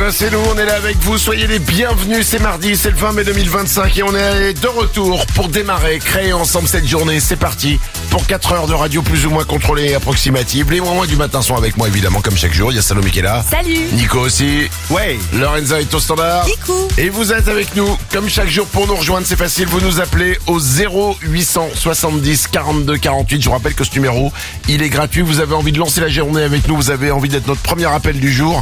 c'est nous, on est là avec vous, soyez les bienvenus, c'est mardi, c'est le 20 mai 2025 et on est de retour pour démarrer, créer ensemble cette journée, c'est parti pour 4 heures de radio plus ou moins contrôlée et approximative. Les moins du matin sont avec moi évidemment comme chaque jour, il y a Salomé qui est là. Salut. Nico aussi. Ouais. Lorenza est au standard. Kikou. Et vous êtes avec nous, comme chaque jour pour nous rejoindre, c'est facile, vous nous appelez au 0870 42 48. Je vous rappelle que ce numéro, il est gratuit, vous avez envie de lancer la journée avec nous, vous avez envie d'être notre premier appel du jour,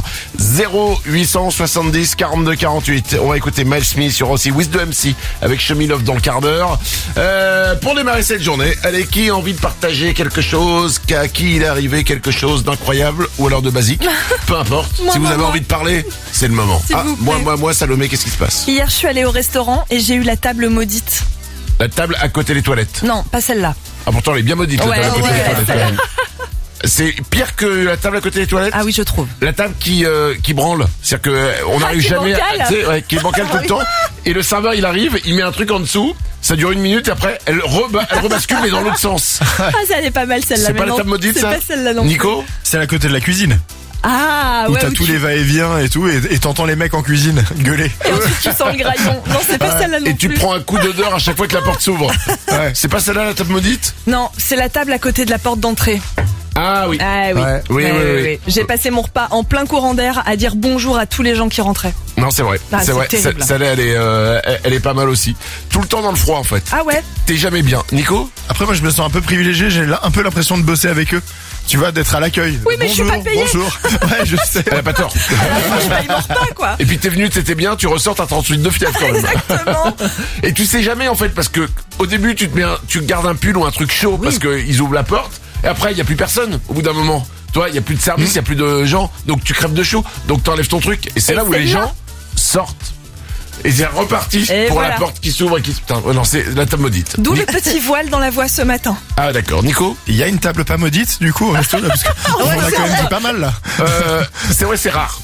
0870 42 48. On va écouter Miles Smith sur aussi With the MC avec Show Me Love dans le quart d'heure. Pour démarrer cette journée, allez, qui a envie de partager quelque chose, à qui il est arrivé quelque chose d'incroyable ou alors de basique, peu importe. Si vous avez envie de parler, c'est le moment. S'il vous plaît. Moi, Salomé, qu'est-ce qui se passe? Hier, je suis allée au restaurant et j'ai eu la table maudite. La table à côté des toilettes. Non, pas celle-là. Ah, pourtant elle est bien maudite, la Ouais, table à côté ouais, des toilettes. C'est pire que la table à côté des toilettes. Ah oui, je trouve. La table qui branle, c'est-à-dire que on n'arrive qui est jamais, bancale. tu sais, ouais, qui est bancale tout le temps. Et le serveur il arrive, il met un truc en dessous, ça dure 1 minute et après elle rebascule mais dans l'autre sens. Ah, ça elle est pas mal celle-là. C'est mais pas la non, table maudite c'est ça pas celle-là non. Nico? C'est à côté de la cuisine. Ah Où ouais. t'as où tous tu- les va-et-vient et tout, et t'entends les mecs en cuisine gueuler. Et ensuite tu sens le graillon. Non, c'est pas celle-là non Et tu plus. prends un coup d'odeur à chaque fois que la porte s'ouvre. Ouais. C'est pas celle-là la table maudite? Non, c'est la table à côté de la porte d'entrée. Ah oui. Ah oui. Ouais. Oui. J'ai passé mon repas en plein courant d'air à dire bonjour à tous les gens qui rentraient. Non, c'est vrai. Ah, c'est c'est vrai. terrible. Celle-là, elle est pas mal aussi. Tout le temps dans le froid en fait. Ah ouais. T'es jamais bien. Nico? Après, moi, je me sens un peu privilégié, j'ai un peu l'impression de bosser avec eux. Tu vois, d'être à l'accueil. Oui, mais je suis Bonjour, pas payée. Bonjour. Ouais, je sais. Elle a pas tort. Je paye mon repas quoi. Et puis t'es venu, t'étais bien, tu ressors, t'as 38 de fièvre quand même. Exactement. Et tu sais jamais en fait parce que au début tu gardes un pull ou un truc chaud parce que ils ouvrent la porte et après il y a plus personne au bout d'un moment. Toi, il y a plus de service, il y a plus de gens, donc tu crèves de chaud, donc t'enlèves ton truc et c'est Et là où c'est les là. gens sortent. Et c'est reparti Et pour voilà. la porte qui s'ouvre et qui putain, non, c'est la table maudite. D'où le petit voile dans la voix ce matin. Ah d'accord, Nico. Il y a une table pas maudite, du coup, au resto, là, parce qu'on a quand même dit pas mal, là. C'est vrai, c'est rare.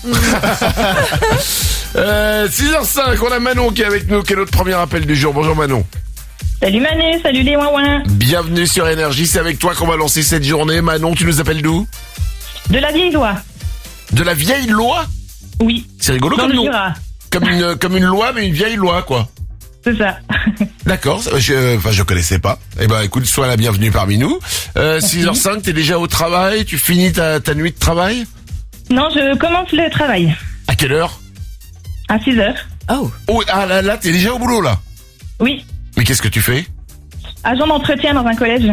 6h05, on a Manon qui est avec nous, qui est notre premier appel du jour. Bonjour Manon. Salut Manu, salut les ouin-ouin. Bienvenue sur Énergie, c'est avec toi qu'on va lancer cette journée. Manon, tu nous appelles d'où? De la vieille loi. De la vieille loi? Oui, C'est rigolo dans comme le nom. Jura. Comme une loi, mais une vieille loi, quoi. C'est ça. D'accord, je connaissais pas. Eh ben, écoute, sois la bienvenue parmi nous. 6h05, t'es déjà au travail, tu finis ta nuit de travail? Non, je commence le travail À quelle heure? à 6h. Oh. Oh, ah là, t'es déjà au boulot, là. Oui, Mais qu'est-ce que tu fais? agent d'entretien dans un collège.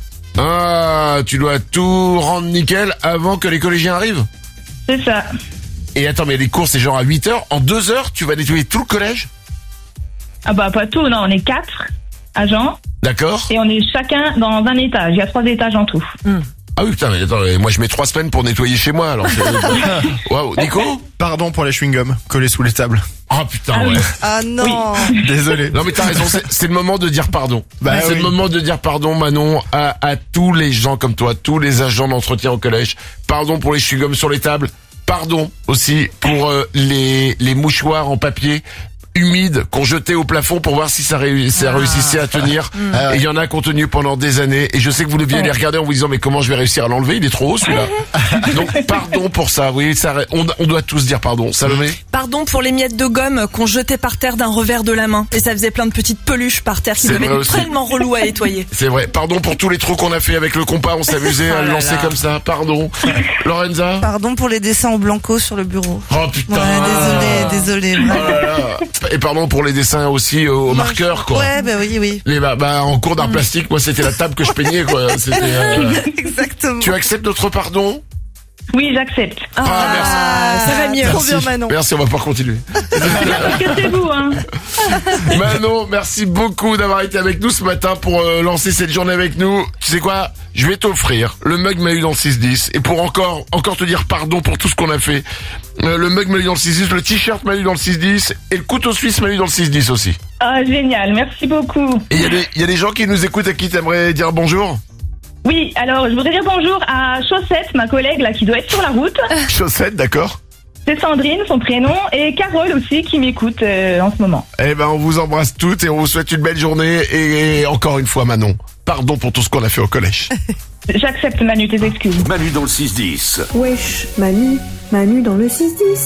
Ah, tu dois tout rendre nickel avant que les collégiens arrivent? C'est ça. Et attends, mais les cours, c'est genre à 8h. En 2 heures, tu vas nettoyer tout le collège? Ah bah pas tout, non, on est 4 agents D'accord. et on est chacun dans un étage. Il y a 3 étages en tout. Ah oui, putain, mais attends, moi je mets 3 semaines pour nettoyer chez moi, alors. Waouh, Nico? Pardon pour les chewing-gums collés sous les tables. Oh putain, Ah oui. ouais. Ah non. Désolé. Non mais t'as raison, c'est le moment de dire pardon. Bah C'est oui. le moment de dire pardon, Manon, à tous les gens comme toi, tous les agents d'entretien au collège. Pardon pour les chewing-gums sur les tables. Pardon aussi pour les mouchoirs en papier humides qu'on jetait au plafond pour voir si ça réussissait à tenir. Et il y en a qui ont tenu pendant des années. Et je sais que vous deviez les regarder en vous disant mais comment je vais réussir à l'enlever? Il est trop haut celui-là. Donc pardon pour ça. Oui, on doit tous dire pardon. Salomé? Pardon pour les miettes de gomme qu'on jetait par terre d'un revers de la main. Et ça faisait plein de petites peluches par terre qui C'est devaient vrai être aussi. tellement relou à nettoyer. C'est vrai. Pardon pour tous les trous qu'on a fait avec le compas. On s'amusait à Oh le là lancer là. comme ça. Pardon. Lorenza? Pardon pour les dessins en blanco sur le bureau. Oh putain. Ouais, désolé. Oh là là. Et pardon pour les dessins aussi au marqueur, quoi. Ouais, bah oui. En cours d'art plastique, moi c'était la table que je peignais, quoi. C'était. Exactement. Tu acceptes notre pardon? Oui, j'accepte. Ah, ça va mieux. Trop bien, Manon. Merci, on va pas continuer. Parce que c'est vous, hein. Manon, merci beaucoup d'avoir été avec nous ce matin pour lancer cette journée avec nous. Tu sais quoi? Je vais t'offrir le mug Manu dans le 6-10 et pour encore te dire pardon pour tout ce qu'on a fait. Le mug Manu dans le 6-10, le t-shirt Manu dans le 6-10 et le couteau suisse Manu dans le 6-10 aussi. Ah, génial, merci beaucoup. Et il y a des gens qui nous écoutent à qui t'aimerais dire bonjour? Oui, alors je voudrais dire bonjour à Chaussette, ma collègue là qui doit être sur la route. Chaussette, d'accord? C'est Sandrine, son prénom, et Carole aussi qui m'écoute en ce moment. Eh ben, on vous embrasse toutes et on vous souhaite une belle journée. Et encore une fois, Manon, pardon pour tout ce qu'on a fait au collège. J'accepte Manu, tes excuses. Manu dans le 6-10. Wesh, Manu dans le 6-10.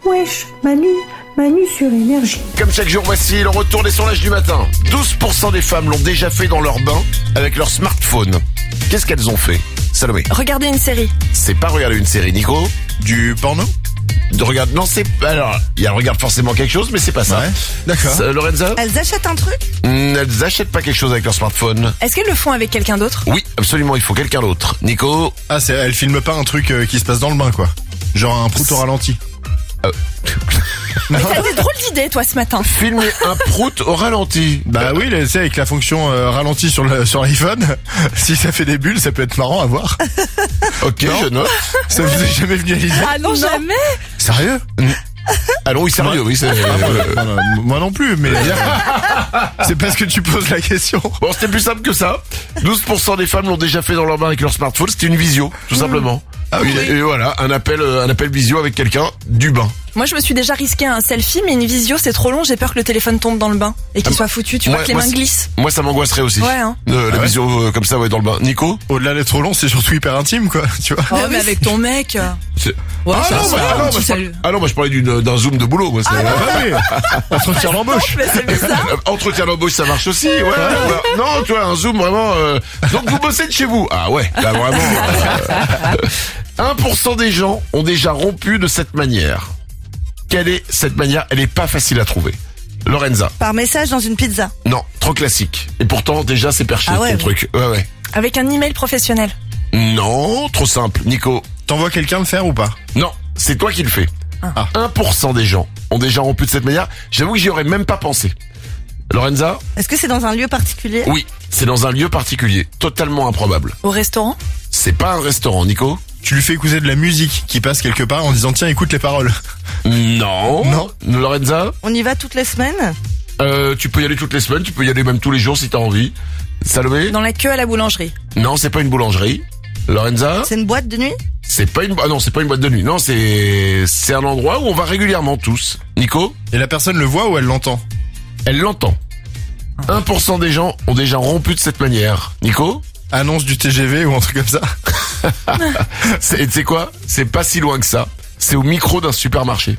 Wesh, Manu sur Énergie. Comme chaque jour, voici le retour des sondages du matin. 12% des femmes l'ont déjà fait dans leur bain avec leur smartphone. Qu'est-ce qu'elles ont fait, Salomé? Regarder une série. C'est pas regarder une série, Nico. Du porno? Non, c'est... Alors, il y a regarde forcément quelque chose, mais c'est pas ça. Ouais, d'accord. Lorenza? Elles achètent un truc? Elles achètent pas quelque chose avec leur smartphone. Est-ce qu'elles le font avec quelqu'un d'autre? Oui, absolument, il faut quelqu'un d'autre. Nico? Ah, elle filme pas un truc qui se passe dans le bain, quoi. Genre un prout au ralenti. Mais t'as des drôles d'idées, toi, ce matin. Filmer un prout au ralenti. Bah oui, tu sais, avec la fonction ralenti sur l'iPhone, si ça fait des bulles, ça peut être marrant à voir. Ok, Non. je note. Ça vous est jamais venu à l'idée? Ah non, jamais. Sérieux? Allons, oui, sérieux, oui, c'est... Moi non plus, mais c'est parce que tu poses la question. Bon, c'était plus simple que ça. 12% des femmes l'ont déjà fait dans leur bain avec leur smartphone. C'était une visio, tout simplement. Ah oui. Et voilà, un appel visio avec quelqu'un du bain. Moi, je me suis déjà risqué à un selfie, mais une visio, c'est trop long. J'ai peur que le téléphone tombe dans le bain et qu'il soit foutu. Tu vois que les mains glissent. Moi, ça m'angoisserait aussi. Ouais, hein. La visio comme ça, ouais, dans le bain. Nico? Au-delà d'être trop long, c'est surtout hyper intime, quoi. Tu vois. Oh, mais avec ton mec. C'est- Ouais, Ah ça, non, ça, bah, un moi, petit je salut. moi, je parlais d'un zoom de boulot, moi. Ah oui. Entretien d'embauche. Mais c'est bizarre. Entretien d'embauche, ça marche aussi, ouais. Non, tu vois, un zoom vraiment... Donc vous bossez de chez vous. Ah ouais, là vraiment... 1% des gens ont déjà rompu de cette manière. Quelle est cette manière? Elle est pas facile à trouver. Lorenza? Par message dans une pizza. Non, trop classique. Et pourtant, déjà, c'est perché, Ah ouais, ton ouais. truc. Ouais. Avec un email professionnel. Non, trop simple. Nico? T'envoies quelqu'un le faire ou pas? Non, c'est toi qui le fais. 1% des gens ont déjà rompu de cette manière. J'avoue que j'y aurais même pas pensé. Lorenza? Est-ce que c'est dans un lieu particulier? Oui, c'est dans un lieu particulier. Totalement improbable. Au restaurant? C'est pas un restaurant, Nico? Tu lui fais écouter de la musique qui passe quelque part en disant tiens écoute les paroles. Non. Non. Lorenza? On y va toutes les semaines? Tu peux y aller toutes les semaines, tu peux y aller même tous les jours si t'as envie. Salomé? Dans la queue à la boulangerie. Non, c'est pas une boulangerie. Lorenza? C'est une boîte de nuit? C'est pas une... Ah non, c'est pas une boîte de nuit. Non, c'est un endroit où on va régulièrement tous. Nico? Et la personne le voit ou elle l'entend? Elle l'entend. 1% des gens ont déjà rompu de cette manière. Nico? Annonce du TGV ou un truc comme ça? Et tu sais quoi? C'est pas si loin que ça. C'est au micro d'un supermarché.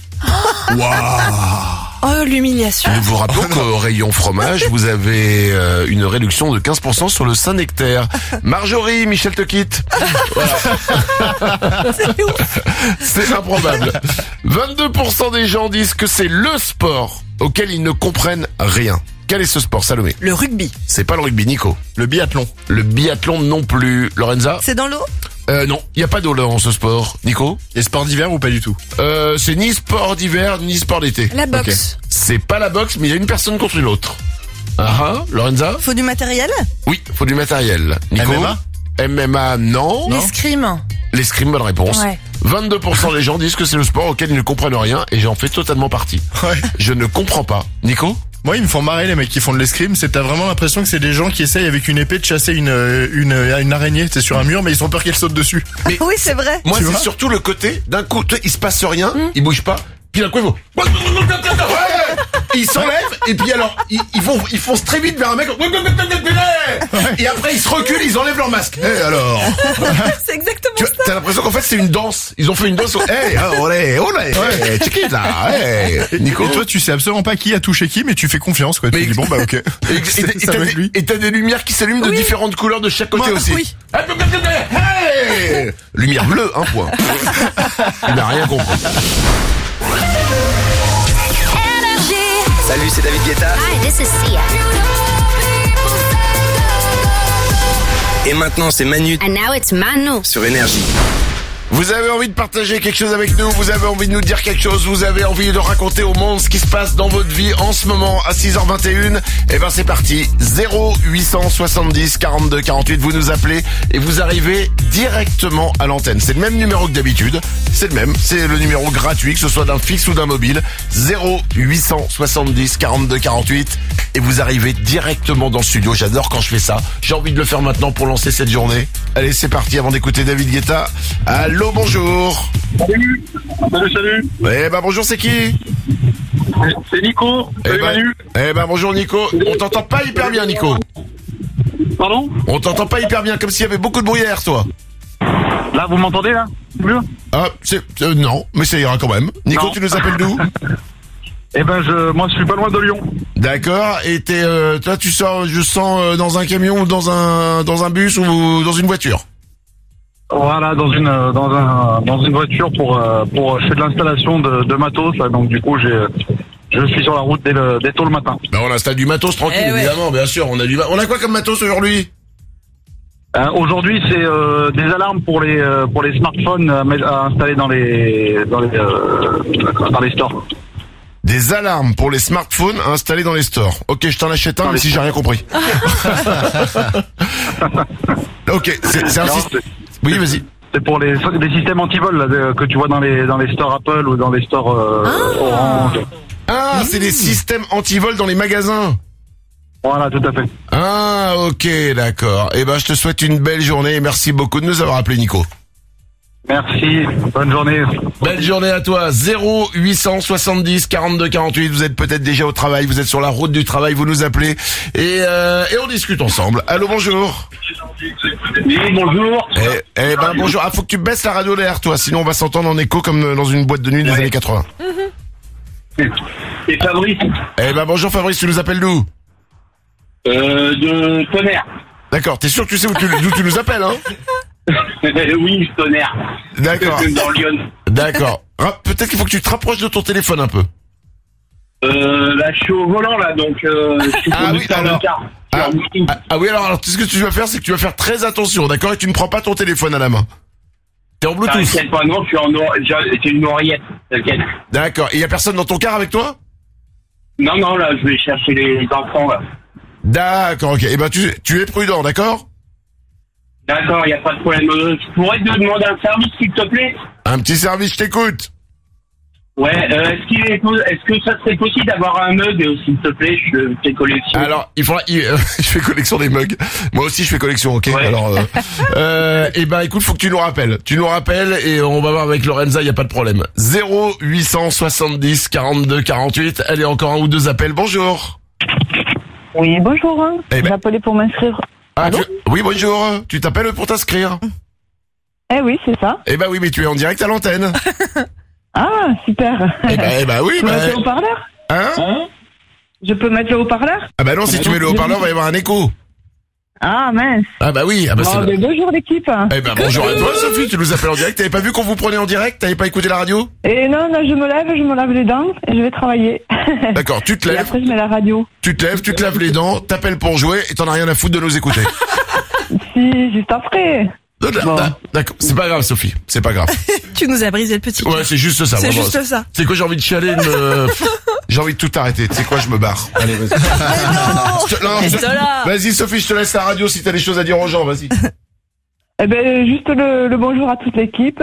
Oh, l'humiliation. Nous vous rappelons qu'au rayon fromage, vous avez une réduction de 15% sur le Saint-Nectaire. Marjorie, Michel te quitte. Voilà. C'est improbable. 22% des gens disent que c'est le sport auquel ils ne comprennent rien. Quel est ce sport, Salomé? Le rugby. C'est pas le rugby, Nico. Le biathlon. Le biathlon non plus. Lorenza? C'est dans l'eau? Non, il y a pas d'eau dans ce sport. Nico? Et sport d'hiver ou pas du tout? C'est ni sport d'hiver, ni sport d'été. La boxe. C'est pas la boxe, mais il y a une personne contre une autre. Lorenza? Faut du matériel? Oui, faut du matériel. Nico? MMA? MMA, non. L'escrime. L'escrime, bonne réponse. Ouais. 22% des gens disent que c'est le sport auquel ils ne comprennent rien et j'en fais totalement partie. Ouais. Je ne comprends pas. Nico? Moi, ils me font marrer les mecs qui font de l'escrime. C'est t'as vraiment l'impression que c'est des gens qui essayent avec une épée de chasser une araignée. C'est sur un mur, mais ils ont peur qu'elle saute dessus. Mais Oui, c'est vrai. moi, Tu c'est vois surtout le côté, d'un coup, tu sais, il se passe rien, il bouge pas, puis d'un coup, ils vont... Ils s'enlèvent, et puis alors, ils foncent très vite vers un mec, et après, ils se reculent, ils enlèvent leur masque. Et alors? C'est exactement Tu ça. vois, t'as l'impression qu'en fait, c'est une danse. Ils ont fait une danse au, olé, check it là, Nico. Et toi, tu sais absolument pas qui a touché qui, mais tu fais confiance, quoi. Tu Mais- dis bon bah ok. Ça va être lui. Et t'as des lumières qui s'allument de différentes couleurs de chaque côté Moi, aussi. oui. Hey, lumière bleue, un point. Il n'a rien compris. Salut, c'est David Guetta. Hi, this is Sia. Et maintenant, c'est Manu And now it's Manu. sur Énergie. Vous avez envie de partager quelque chose avec nous, vous avez envie de nous dire quelque chose, vous avez envie de raconter au monde ce qui se passe dans votre vie en ce moment à 6h21. Eh ben c'est parti, 0870 42 48, vous nous appelez et vous arrivez directement à l'antenne. C'est le même numéro que d'habitude, c'est le même, c'est le numéro gratuit, que ce soit d'un fixe ou d'un mobile, 0870 42 48 et vous arrivez directement dans le studio. J'adore quand je fais ça, j'ai envie de le faire maintenant pour lancer cette journée. Allez, c'est parti avant d'écouter David Guetta. Allô, bonjour. Salut. Eh ben bonjour, c'est qui? C'est Nico. Salut Manu. Bonjour Nico. On t'entend pas hyper bien, Nico. Pardon? On t'entend pas hyper bien, comme s'il y avait beaucoup de bruit derrière toi. Là, vous m'entendez là? mieux? Ah, non, mais ça ira quand même. Nico, Non. tu nous appelles d'où? Moi, je suis pas loin de Lyon. D'accord. Et toi, tu sors, je sens, dans un camion ou dans un bus ou dans une voiture? Voilà, dans une voiture pour je fais de l'installation de matos, là, donc du coup, je suis sur la route dès tôt le matin. Ben, on installe du matos tranquille, Eh ouais. évidemment, bien sûr. On a quoi comme matos aujourd'hui? Aujourd'hui, c'est des alarmes pour les smartphones à installer dans les stores. Des alarmes pour les smartphones installés dans les stores. Ok, je t'en achète un, même si j'ai rien compris. Ok, c'est un Non, système. Oui, vas-y. C'est pour des systèmes anti-vol là, que tu vois dans les stores Apple ou dans les stores Orange. Ah, c'est des systèmes anti-vol dans les magasins. Voilà, tout à fait. Ah, ok, d'accord. Eh ben, je te souhaite une belle journée et merci beaucoup de nous avoir appelé, Nico. Merci, bonne journée. Belle journée à toi. 0870 42 48. Vous êtes peut-être déjà au travail, vous êtes sur la route du travail, vous nous appelez et on discute ensemble. Allô, bonjour. Oui, bonjour. Eh ben, bonjour. Ah, faut que tu baisses la radio derrière toi, sinon on va s'entendre en écho comme dans une boîte de nuit des années 80. C'est Fabrice, Eh ben, bonjour Fabrice, tu nous appelles d'où? de Tonnerre. D'accord, t'es sûr que tu sais d'où tu nous appelles, hein? Oui, Tonnerre. D'accord. Dans Lyon. D'accord. Ah, peut-être qu'il faut que tu te rapproches de ton téléphone un peu. Là, je suis au volant, là, donc je suis Ah oui, conducteur alors. de car. Je suis en meeting. Oui, alors, ce que tu vas faire, c'est que tu vas faire très attention, d'accord? Et tu ne prends pas ton téléphone à la main. T'es en Bluetooth. T'inquiète pas, non, c'est une oreillette, t'inquiète. D'accord. Et y a personne dans ton car avec toi? Non, là, je vais chercher les enfants, là. D'accord, ok. Eh ben, tu es prudent, d'accord? D'accord, y a pas de problème. Je pourrais te demander un service, s'il te plaît? Un petit service, je t'écoute. Ouais, est-ce que ça serait possible d'avoir un mug, s'il te plaît? Je fais collection. Alors, je fais collection des mugs. Moi aussi, je fais collection, ok? Ouais. Alors, eh ben, écoute, faut que tu nous rappelles. Tu nous rappelles et on va voir avec Lorenza, y a pas de problème. 0870 42 48. Allez, encore un ou deux appels. Bonjour. Oui, bonjour. Eh ben- J'appelais pour m'inscrire. Ah, Allô oui, bonjour. Tu t'appelles pour t'inscrire? Eh oui, c'est ça. Eh ben oui, mais tu es en direct à l'antenne. Ah, super. Eh ben oui, Je peux mettre le ben. haut-parleur? Hein? Je peux mettre le haut-parleur? Ah bah non, si tu mets le haut-parleur, il va y avoir un écho. Ah, mince. Ah bah oui, ah bah c'est... Bonjour l'équipe. Eh ben bonjour à toi Sophie, tu nous appelles en direct. T'avais pas vu qu'on vous prenait en direct? T'avais pas écouté la radio? Et non, je me lave les dents et je vais travailler. D'accord, tu te Et lèves, après, je mets la radio. tu te laves les dents, t'appelles pour jouer et t'en as rien à foutre de nous écouter. Si, juste après. Bon. D'accord, c'est pas grave Sophie, c'est pas grave. Tu nous as brisé le petit cœur. Ouais, c'est juste ça. C'est vraiment. juste ça. C'est quoi, j'ai envie de chialer, j'ai envie de tout arrêter. Tu sais quoi, je me barre. Allez, vas-y. Non, Reste-là. Vas-y Sophie, je te laisse la radio si t'as des choses à dire aux gens, vas-y. Eh ben, juste le bonjour à toute l'équipe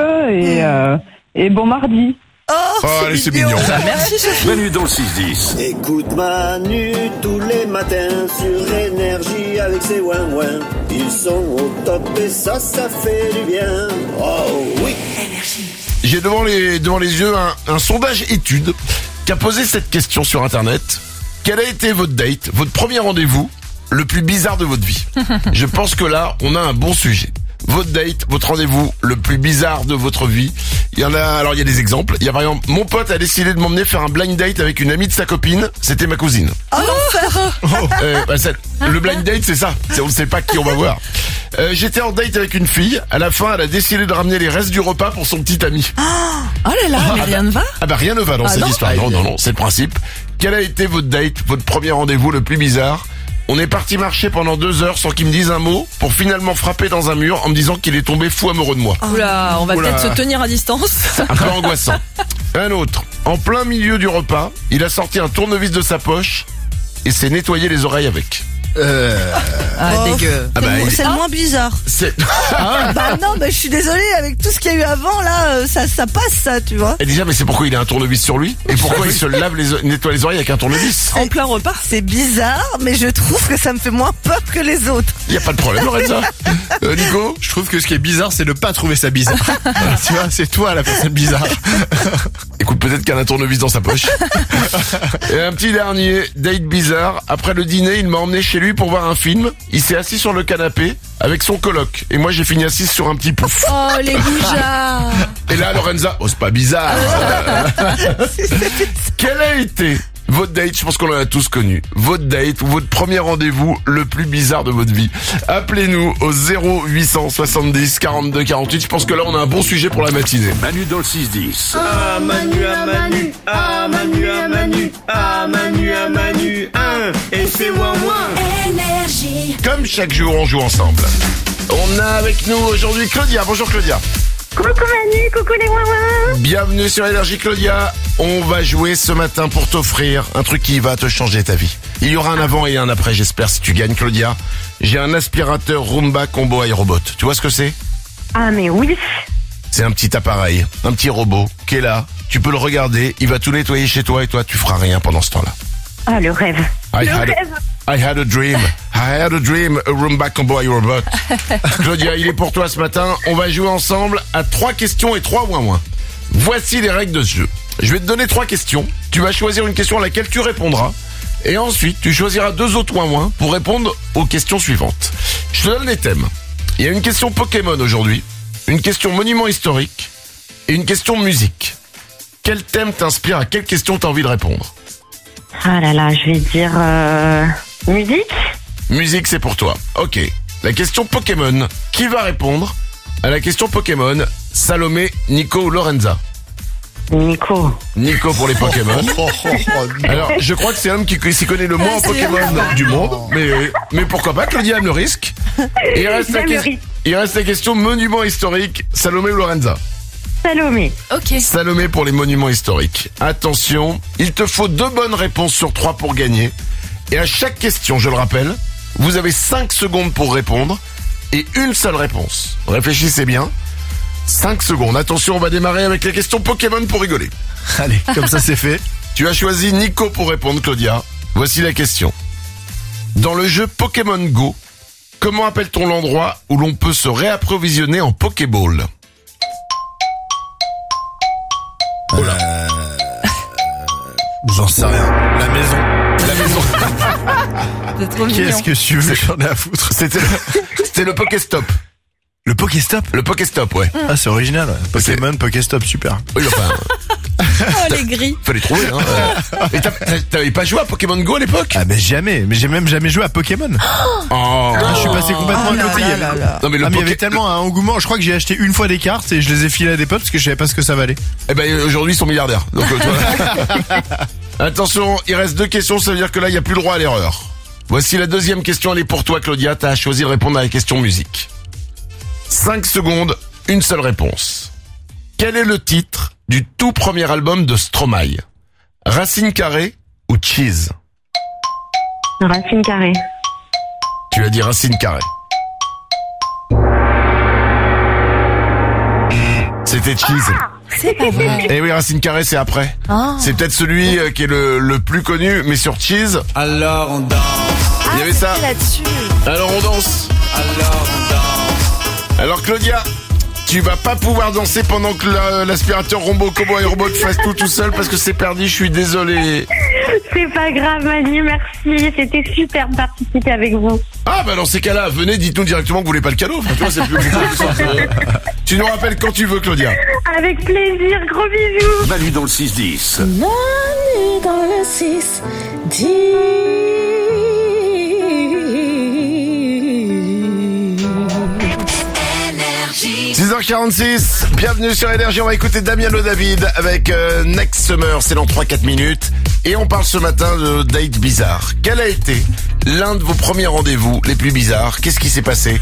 et bon mardi. Oh, allez, c'est mignon. Merci Sophie. Manu dans le 6-10. Écoute Manu tous les matins sur Énergie avec ses ouin-ouin. Ils sont au top et ça fait du bien. Oh oui. J'ai devant les yeux un sondage étude qui a posé cette question sur internet. Quel a été votre date, votre premier rendez-vous le plus bizarre de votre vie? Je pense que là, on a un bon sujet. Votre date, votre rendez-vous le plus bizarre de votre vie. Il y en a, alors il y a des exemples. Il y a par exemple, mon pote a décidé de m'emmener faire un blind date avec une amie de sa copine. C'était ma cousine. Oh l'enfer. Le blind date, c'est ça. On ne sait pas qui on va voir. J'étais en date avec une fille. À la fin, elle a décidé de ramener les restes du repas pour son petit ami. Oh là là, mais rien ne va. Ah bah rien ne va dans cette non histoire. Non, c'est le principe. Quel a été votre date, votre premier rendez-vous le plus bizarre? On est parti marcher pendant 2 heures sans qu'il me dise un mot pour finalement frapper dans un mur en me disant qu'il est tombé fou amoureux de moi. Oula, on va Oula. peut-être se tenir à distance. Un peu angoissant. Un autre. En plein milieu du repas, il a sorti un tournevis de sa poche et s'est nettoyé les oreilles avec. Ah, Oh. dégueu. Ah bah, C'est le moins bizarre. c'est... Bah non, mais je suis désolée, avec tout ce qu'il y a eu avant, là, ça passe, ça, tu vois. Et déjà, mais c'est pourquoi il a un tournevis sur lui? Et pourquoi il se lave nettoie les oreilles avec un tournevis? En plein repas. C'est bizarre, mais je trouve que ça me fait moins peur que les autres. Y a pas de problème, Lorenza. Nico? Je trouve que ce qui est bizarre, c'est de pas trouver ça bizarre. Tu vois, c'est toi la personne bizarre. Écoute, peut-être qu'elle a un tournevis dans sa poche. Et un petit dernier, date bizarre. Après le dîner, il m'a emmené chez lui pour voir un film. Il s'est assis sur le canapé avec son coloc. Et moi, j'ai fini assis sur un petit pouf. Oh, les goujats. Et là, Lorenza, oh, c'est pas bizarre. Quel a été votre date, je pense qu'on l'a tous connu, votre date ou votre premier rendez-vous le plus bizarre de votre vie? Appelez-nous au 0870 42 48. Je pense que là, on a un bon sujet pour la matinée. Manu dans le 6-10. Ah Manu, ah Manu, ah Manu, ah Manu, ah Manu, ah Manu, et c'est ouin ouin. Énergie. Comme chaque jour, on joue ensemble. On a avec nous aujourd'hui Claudia. Bonjour Claudia. Coucou Manu, coucou les ouin-ouin. Bienvenue sur Énergie Claudia. On va jouer ce matin pour t'offrir un truc qui va te changer ta vie. Il y aura un avant et un après, j'espère, si tu gagnes Claudia. J'ai un aspirateur Roomba Combo iRobot. Tu vois ce que c'est? Ah mais oui. C'est un petit appareil, un petit robot qui est là. Tu peux le regarder, il va tout nettoyer chez toi et toi tu feras rien pendant ce temps-là. Ah le rêve. I had a dream. I had a dream, a Roomba Combo iRobot. Claudia, il est pour toi ce matin. On va jouer ensemble à 3 questions et 3 ouin-ouin. Voici les règles de ce jeu. Je vais te donner 3 questions. Tu vas choisir une question à laquelle tu répondras. Et ensuite, tu choisiras 2 autres ouin-ouin pour répondre aux questions suivantes. Je te donne les thèmes. Il y a une question Pokémon aujourd'hui, une question monument historique et une question musique. Quel thème t'inspire? À quelle question t'as envie de répondre? Ah là là, je vais dire musique. Musique, c'est pour toi. Ok. La question Pokémon. Qui va répondre à la question Pokémon? Salomé, Nico ou Lorenza? Nico. Nico pour les Pokémon. Alors, je crois que c'est l'homme qui s'y connaît le moins en Pokémon du monde. Mais pourquoi pas, Claudia aime le risque. Et il reste la question monument historique. Salomé ou Lorenza? Salomé. Ok. Salomé pour les monuments historiques. Attention, il te faut 2 bonnes réponses sur 3 pour gagner. Et à chaque question, je le rappelle, vous avez 5 secondes pour répondre et une seule réponse. Réfléchissez bien. 5 secondes. Attention, on va démarrer avec la question Pokémon pour rigoler. Allez, comme ça c'est fait. Tu as choisi Nico pour répondre, Claudia. Voici la question. Dans le jeu Pokémon Go, comment appelle-t-on l'endroit où l'on peut se réapprovisionner en Pokéball? Oh là. J'en sais rien. La maison. La maison. C'est trop mignon. Qu'est-ce que tu veux? J'en ai à foutre. C'était le Pokéstop. Le Pokéstop? Le Pokéstop, ouais. Ah, c'est original. Ouais. Pokémon, Pokéstop, super. Oui, enfin. Oh, les gris. Fallait trouver, hein. Et t'avais pas joué à Pokémon Go à l'époque? Ah, mais jamais. Mais j'ai même jamais joué à Pokémon. Oh. Je suis passé complètement à côté. Non, mais il y avait tellement un engouement. Je crois que j'ai acheté une fois des cartes et je les ai filées à des potes parce que je savais pas ce que ça valait. Eh ben, aujourd'hui, ils sont milliardaires. Donc, attention, il reste 2 questions. Ça veut dire que là, il n'y a plus le droit à l'erreur. Voici la deuxième question. Elle est pour toi, Claudia. T'as choisi de répondre à la question musique. 5 secondes, une seule réponse. Quel est le titre du tout premier album de Stromae? Racine carrée ou Cheese? Racine carrée. Tu as dit Racine carrée. C'était Cheese. C'est pas vrai. Eh oui, Racine carrée, c'est après. Oh. C'est peut-être celui qui est le plus connu, mais sur Cheese. Alors on danse. Il y avait ça. Là-dessus. Alors on danse. Alors on danse. Alors Claudia, tu vas pas pouvoir danser pendant que l'aspirateur Roomba Combo iRobot fasse tout seul parce que c'est perdu, je suis désolé. C'est pas grave Manu, merci. C'était super de participer avec vous. Ah bah dans ces cas-là, venez, dites-nous directement que vous voulez pas le cadeau. Enfin, tu vois, c'est plus simple. Tu nous rappelles quand tu veux, Claudia. Avec plaisir, gros bisous. Manu dans le 6-10. Manu dans le 6-10. 6h46, bienvenue sur Énergie, on va écouter Damien Le David avec Next Summer, c'est dans 3-4 minutes. Et on parle ce matin de date bizarre. Quel a été l'un de vos premiers rendez-vous les plus bizarres? Qu'est-ce qui s'est passé?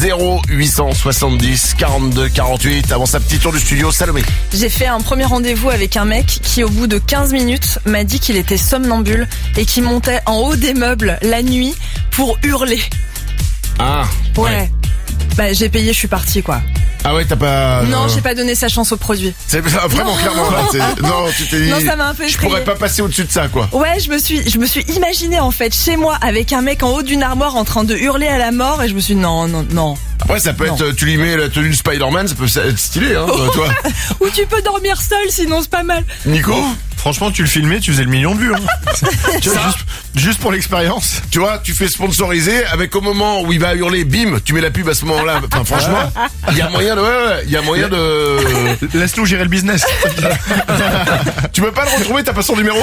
0870 42 48, avant sa petite tour du studio, Salomé. J'ai fait un premier rendez-vous avec un mec qui, au bout de 15 minutes, m'a dit qu'il était somnambule et qu'il montait en haut des meubles la nuit pour hurler. Ah, Ouais. Bah, j'ai payé, je suis partie, quoi. Ah ouais, t'as pas... Non, j'ai pas donné sa chance au produit. C'est vraiment clairement là. Non, tu t'es dit... Non, ça m'a un peu je effrayé. pourrais pas passer au-dessus de ça, quoi. Ouais, je me suis imaginé, en fait, chez moi, avec un mec en haut d'une armoire en train de hurler à la mort, et je me suis dit, non. Après, ça peut être... Tu lui mets la tenue de Spider-Man, ça peut être stylé, hein, toi. Ou tu peux dormir seul, sinon c'est pas mal. Nico? Franchement, tu le filmais, tu faisais le million de vues. Hein. Tu vois, juste pour l'expérience. Tu vois, tu fais sponsoriser avec au moment où il va hurler, bim, tu mets la pub à ce moment-là. Enfin, franchement, il y a moyen de, Laisse-nous gérer le business. Tu peux pas le retrouver, t'as pas son numéro?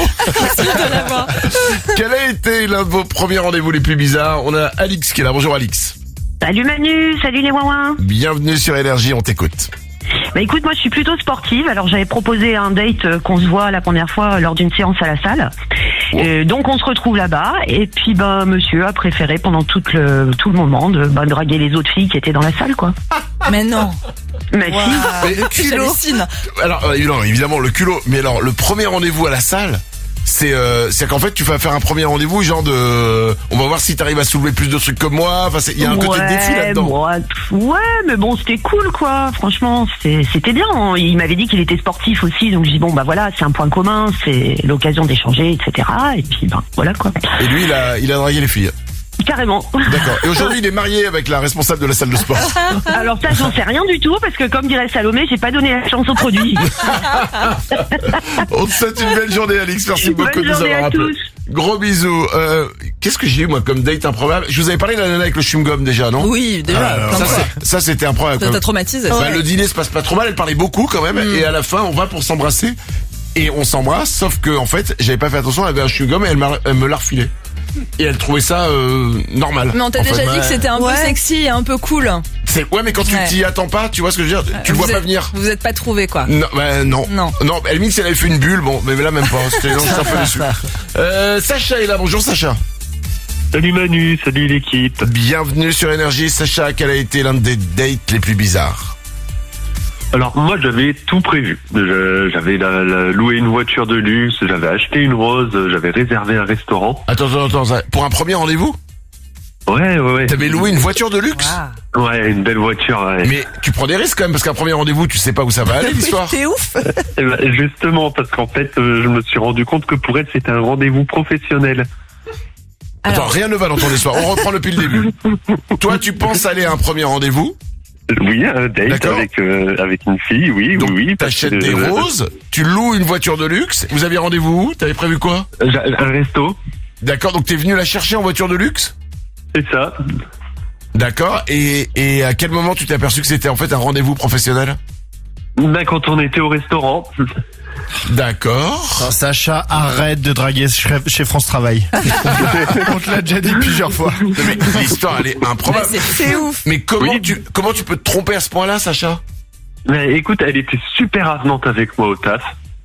Quel a été l'un de vos premiers rendez-vous les plus bizarres? On a Alix qui est là. Bonjour Alix. Salut Manu, salut les ouin-ouin. Bienvenue sur Énergie, on t'écoute. Bah écoute, moi je suis plutôt sportive, alors j'avais proposé un date qu'on se voit la première fois lors d'une séance à la salle. Donc on se retrouve là-bas et puis monsieur a préféré pendant tout le moment de draguer les autres filles qui étaient dans la salle quoi. Mais non. Mais wow, si. Le culot. Alors non, évidemment le culot, mais alors le premier rendez-vous à la salle, c'est qu'en fait tu vas faire un premier rendez-vous genre on va voir si t'arrives à soulever plus de trucs que moi. Enfin il y a un côté de défi là-dedans. Ouais, mais bon c'était cool quoi. Franchement c'était bien. Il m'avait dit qu'il était sportif aussi, donc je dis bon voilà c'est un point commun, c'est l'occasion d'échanger etc. Et puis voilà quoi. Et lui il a dragué les filles. Carrément. D'accord. Et aujourd'hui, il est marié avec la responsable de la salle de sport. Alors ça, j'en sais rien du tout, parce que comme dirait Salomé, j'ai pas donné la chance au produit. On te souhaite une belle journée, Alix. Merci beaucoup de nous avoir appelé. Gros bisous. Qu'est-ce que j'ai eu, moi, comme date improbable? Je vous avais parlé de la nana avec le chewing-gum déjà, non? Oui, déjà. Ça, c'était improbable. Ça t'a traumatisé. Le dîner se passe pas trop mal. Elle parlait beaucoup, quand même. Et à la fin, on va pour s'embrasser. Et on s'embrasse, sauf que, en fait, j'avais pas fait attention, elle avait un chewing-gum et elle me l'a refilé. Et elle trouvait ça normal. Mais on t'a déjà dit que c'était un peu sexy et un peu cool. Ouais, mais quand tu t'y attends pas, tu vois ce que je veux dire, tu le vois pas venir. Vous êtes pas trouvés quoi. Non. Non, elle limite si elle avait fait une bulle, bon, mais là même pas. C'était un peu déçu. Sacha est là. Bonjour Sacha. Salut Manu, salut l'équipe. Bienvenue sur Énergie. Sacha, quel a été l'un des dates les plus bizarres? Alors moi j'avais tout prévu. J'avais loué une voiture de luxe, j'avais acheté une rose, j'avais réservé un restaurant. Attends, pour un premier rendez-vous? Ouais. T'avais loué une voiture de luxe? Ouais, une belle voiture. Ouais. Mais tu prends des risques quand même parce qu'un premier rendez-vous, tu sais pas où ça va aller l'histoire. C'est ouf. Justement, parce qu'en fait, je me suis rendu compte que pour elle c'était un rendez-vous professionnel. Attends, rien ne va dans ton histoire. On reprend depuis le début. Toi, tu penses aller à un premier rendez-vous? Oui, un date avec une fille, oui. Donc, oui. T'achètes des roses, tu loues une voiture de luxe. Vous aviez rendez-vous où? T'avais prévu quoi? Un resto. D'accord, donc t'es venu la chercher en voiture de luxe? C'est ça. D'accord, et à quel moment tu t'es aperçu que c'était en fait un rendez-vous professionnel? Quand on était au restaurant. D'accord. Non, Sacha, arrête de draguer chez France Travail. On te l'a déjà dit plusieurs fois. Mais l'histoire, elle est improbable. C'est ouf. Mais comment tu peux te tromper à ce point-là, Sacha? Mais écoute, elle était super avenante avec moi au taf.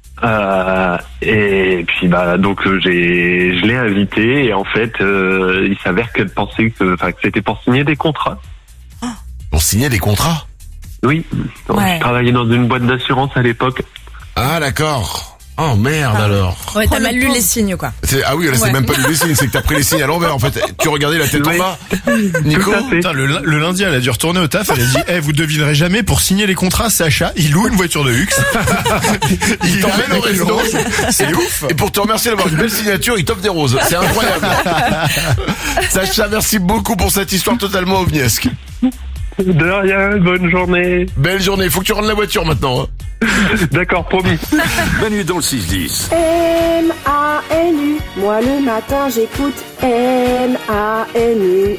Et puis donc je l'ai invitée et en fait il s'avère qu'elle pensait que c'était pour signer des contrats. Pour signer des contrats? Oui. Je travaillais dans une boîte d'assurance à l'époque. Ah d'accord. Oh merde alors. Ouais, t'as mal lu les signes quoi. Ah oui, là c'est même pas lu les signes, c'est que t'as pris les signes à l'envers en fait. Tu regardais la tête en bas. Nico, putain, le lundi elle a dû retourner au taf, elle a dit vous devinerez jamais, pour signer les contrats, Sacha, il loue une voiture de luxe. il t'emmène au resto. C'est ouf. Et pour te remercier d'avoir une belle signature, il t'offre des roses. C'est incroyable. Sacha, merci beaucoup pour cette histoire totalement ovniesque. De rien, bonne journée. Belle journée, faut que tu rendes la voiture maintenant. D'accord, promis. Manu dans le 6-10. M-A-N-U. Moi le matin j'écoute M-A-N-U.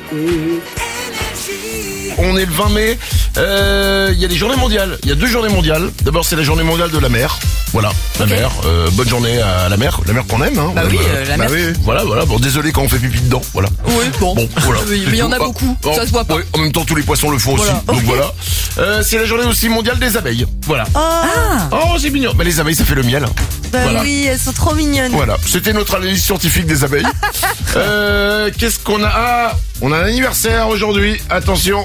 On est le 20 mai, il y a des journées mondiales, il y a 2 journées mondiales. D'abord c'est la journée mondiale de la mer. Voilà, la mer, bonne journée à la mer qu'on aime hein. Bah oui, la mer. Oui. Voilà, bon désolé quand on fait pipi dedans, voilà. Oui, bon voilà. Oui, mais il y en a beaucoup, ça se voit pas. Oui, en même temps tous les poissons le font aussi, donc voilà. C'est la journée aussi mondiale des abeilles, voilà. Oh c'est mignon, mais les abeilles ça fait le miel. Voilà. Oui, elles sont trop mignonnes. Voilà, c'était notre analyse scientifique des abeilles. Qu'est-ce qu'on a? On a un anniversaire aujourd'hui, attention.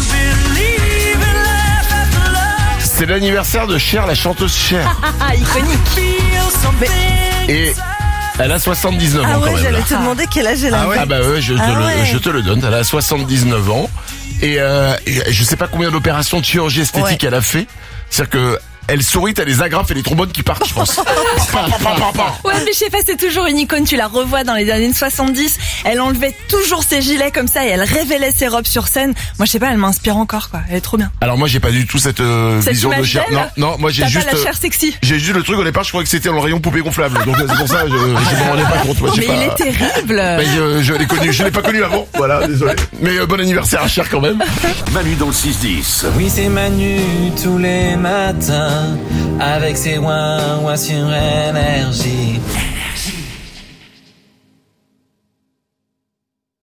C'est l'anniversaire de Cher, la chanteuse Cher. Iconique. Et elle a 79 ans quand même. J'allais te demander quel âge elle a. Ah bah ouais, je te le donne. Elle a 79 ans. Et je sais pas combien d'opérations de chirurgie esthétique elle a fait. C'est-à-dire que elle sourit, t'as les agrafes et les trombones qui partent, je pense. Ouais, mais je sais pas, c'est toujours une icône. Tu la revois dans les années 70. Elle enlevait toujours ses gilets comme ça et elle révélait ses robes sur scène. Moi, je sais pas, elle m'inspire encore, quoi. Elle est trop bien. Alors moi, j'ai pas du tout cette vision de chair. Non, moi j'ai T'as juste pas la chair sexy. J'ai juste le truc au départ, je croyais que c'était dans le rayon poupée gonflable. Donc c'est pour ça, je m'en rendais pas compte. Moi, mais il est terrible. Mais je l'ai pas connu avant. Voilà, désolé. Mais bon anniversaire à Cher quand même. Manu dans le 6-10. Oui, c'est Manu tous les matins avec ses ouin-ouin sur énergie.